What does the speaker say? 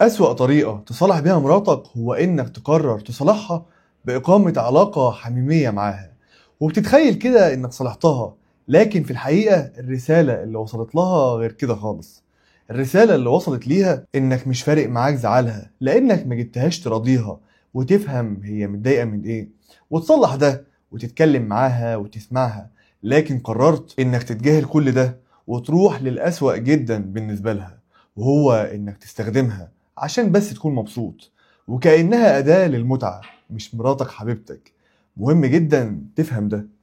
أسوأ طريقة تصالح بيها مراتك هو إنك تقرر تصالحها بإقامة علاقة حميمية معاها، وبتتخيل كده إنك صالحتها، لكن في الحقيقة الرسالة اللي وصلت لها غير كده خالص. الرسالة اللي وصلت ليها إنك مش فارق معاك زعلها، لأنك ما جبتهاش تراضيها وتفهم هي متضايقة من إيه وتصلح ده وتتكلم معاها وتسمعها، لكن قررت إنك تتجاهل كل ده وتروح للأسوأ جدا بالنسبة لها، وهو إنك تستخدمها عشان بس تكون مبسوط، وكأنها أداة للمتعة مش مراتك حبيبتك. مهم جدا تفهم ده.